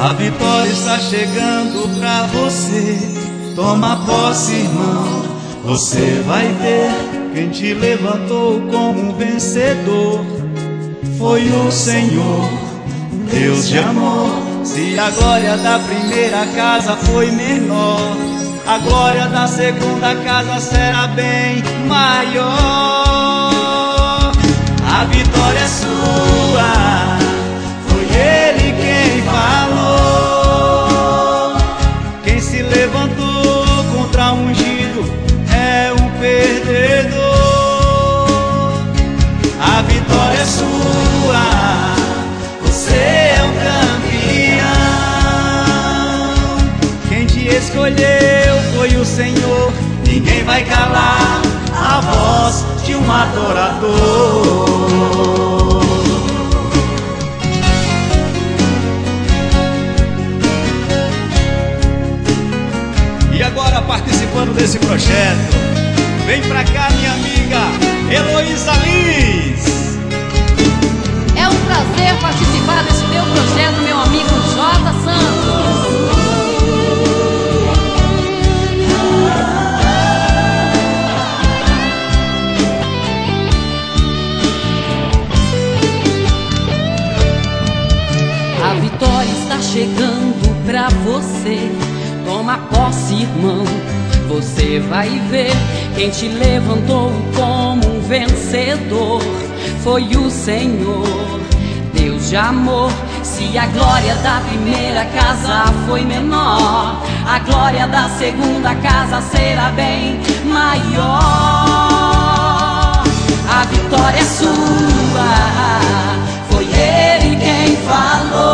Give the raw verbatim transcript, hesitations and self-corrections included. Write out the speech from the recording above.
A vitória está chegando pra você. Toma posse, irmão. Você vai ver quem te levantou como um vencedor. Foi o Senhor, Deus de amor. Se a glória da primeira casa foi menor, a glória da segunda casa será bem maior. A vitória é sua, foi Ele quem falou. Quem se levantou contra o ungido é um perdedor. A vitória é sua, você é um campeão. Quem te escolheu foi o Senhor. Ninguém vai calar a voz de um adorador. E agora, participando desse projeto, vem pra cá minha amiga Heloísa Lins. É um prazer participar desse teu projeto, meu amigo J. Santos. A vitória está chegando pra você. Toma posse, irmão. Você vai ver quem te levantou como um vencedor. Foi o Senhor, Deus de amor. Se a glória da primeira casa foi menor, a glória da segunda casa será bem maior. A vitória é sua, foi Ele quem falou.